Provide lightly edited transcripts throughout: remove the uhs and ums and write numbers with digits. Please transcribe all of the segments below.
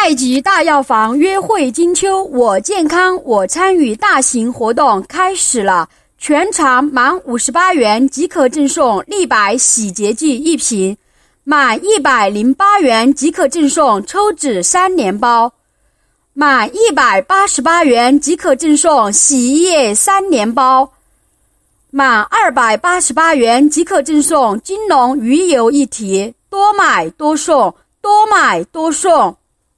太极大药房约会金秋，我健康我参与大型活动开始了，全场满58元即可赠送立白洗洁剂1瓶，满108元即可赠送抽纸3连包，满188元即可赠送洗衣液3连包，满288元即可赠送金龙鱼油1提，多买多送，多买多送。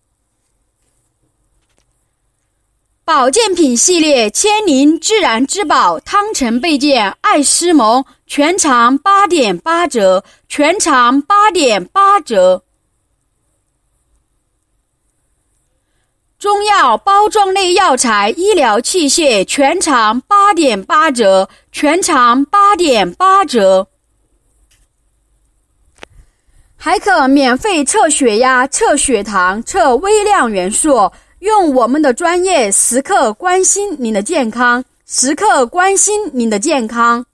保健品系列千灵自然之宝汤臣倍健爱诗盟全场8.8折，全场8.8折。中药包装类药材医疗器械全场8.8折，全场8.8折。还可免费测血压、测血糖、测微量元素，用我们的专业时刻关心您的健康，时刻关心您的健康。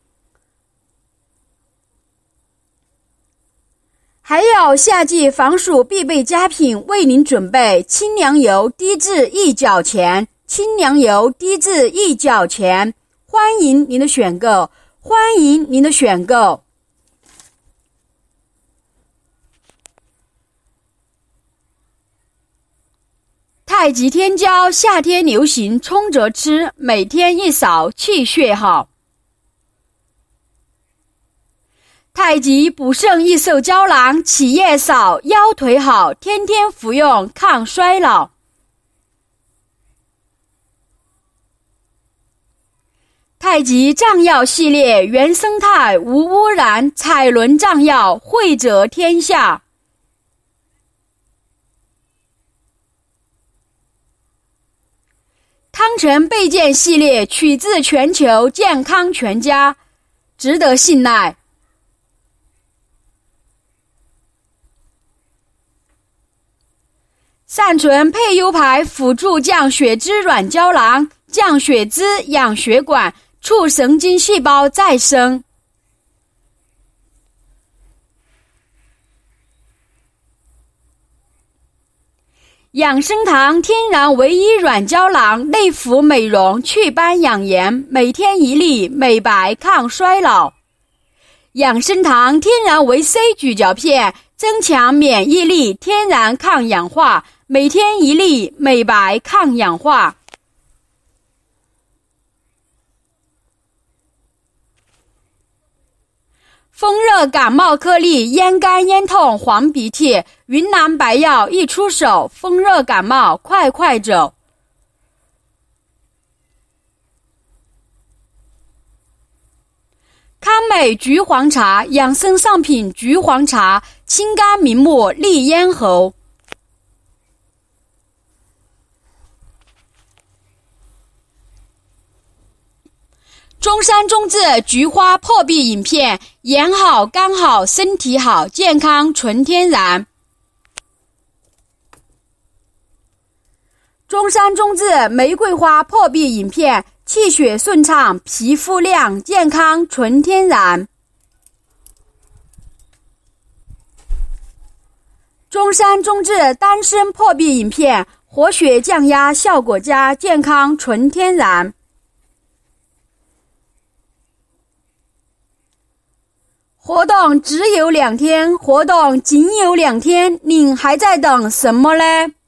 还有夏季防暑必备佳品为您准备，清凉油低至1角钱，清凉油低至1角钱，欢迎您的选购，欢迎您的选购。太极天胶夏天流行冲着吃，每天1勺气血好。太极补肾益寿胶囊起夜少，腰腿好，天天服用抗衰老。太极藏药系列原生态无污染彩轮藏药惠泽天下。汤臣倍健系列取自全球健康全家，值得信赖。善存配优牌辅助降血脂软胶囊，降血脂养血管，促神经细胞再生。养生堂天然唯一软胶囊，内服美容祛斑养颜，每天1粒，美白抗衰老。养生堂天然维 C 咀嚼片，增强免疫力，天然抗氧化，每天1粒，美白抗氧化。风热感冒颗粒，咽干咽痛黄鼻涕，云南白药一出手，风热感冒快快走。康美橘黄茶养生上品，橘黄茶清肝明目，利咽喉。中山中治菊花破壁饮片，眼好肝好身体好，健康纯天然。中山中治玫瑰花破壁饮片，气血顺畅，皮肤亮，健康纯天然。中山中治丹参破壁饮片，活血降压，效果佳，健康纯天然。活动只有2天，活动仅有2天，您还在等什么呢？